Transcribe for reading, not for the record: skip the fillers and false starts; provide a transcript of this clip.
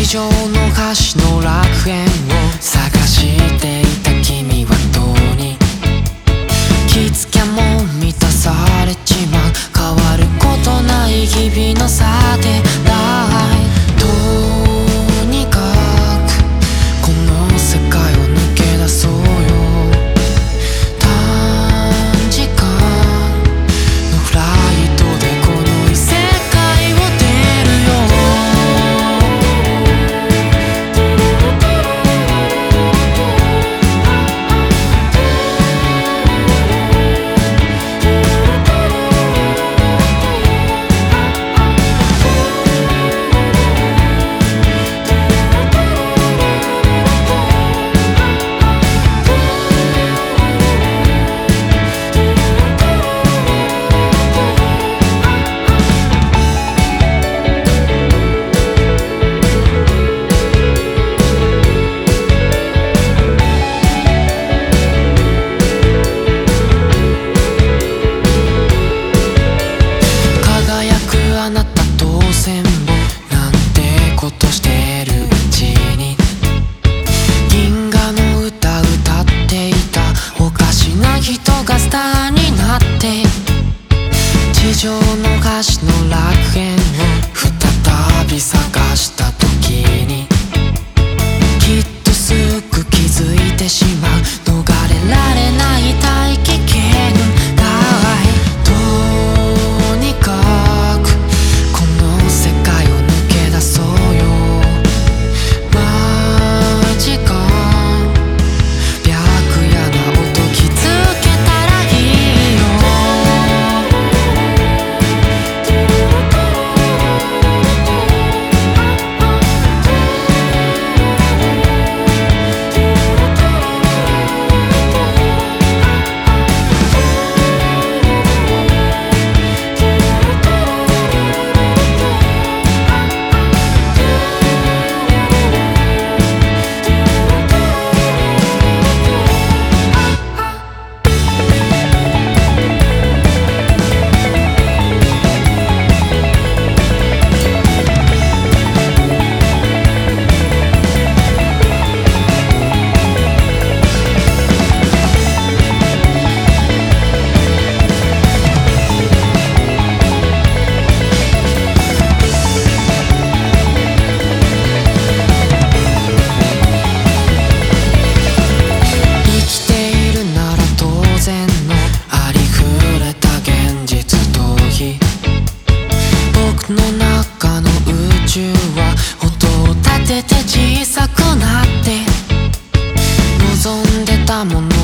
上の端の楽園を探していた君はどうに気づきゃもう満たされちまう変わることない日々のさてどうにかくこの世界を抜け出そうよ短時間のフライトでこの異世界を出るよあなたと戦後なんてことしてるうちに銀河の歌歌っていたおかしな人がスターになって地上の端の楽園を再び探した時にきっとすぐ気づいてしまう逃れられない大気圏がどうにか世界を抜け出そうよマジか白夜な音気づけたらいいよ僕の中の宇宙は音を立てて小さくなって望んでたもの